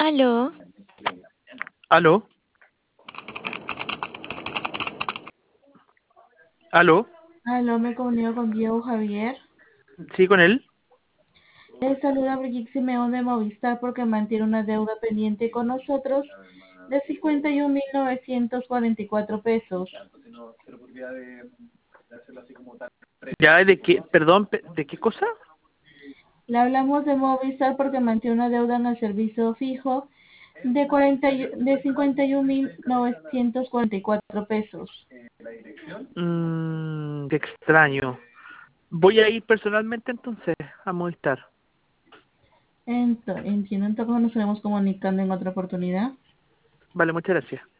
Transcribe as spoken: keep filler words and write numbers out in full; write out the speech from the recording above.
Aló, ¿Aló? ¿Aló? Aló, me comunico con Diego Javier. ¿Sí con él? Les saluda Brigitte Simeón de Movistar porque mantiene una deuda pendiente con nosotros de cincuenta y un mil novecientos cuarenta y cuatro pesos. ¿Ya de qué? Perdón, pe- ¿de qué cosa? Le hablamos de Movistar porque mantiene una deuda en el servicio fijo de, cuarenta y- de cincuenta y un mil novecientos cuarenta y cuatro pesos. Mmm, qué extraño. Voy a ir personalmente entonces a Movistar. Ento- entiendo, entonces nos estaremos comunicando en otra oportunidad. Vale, muchas gracias.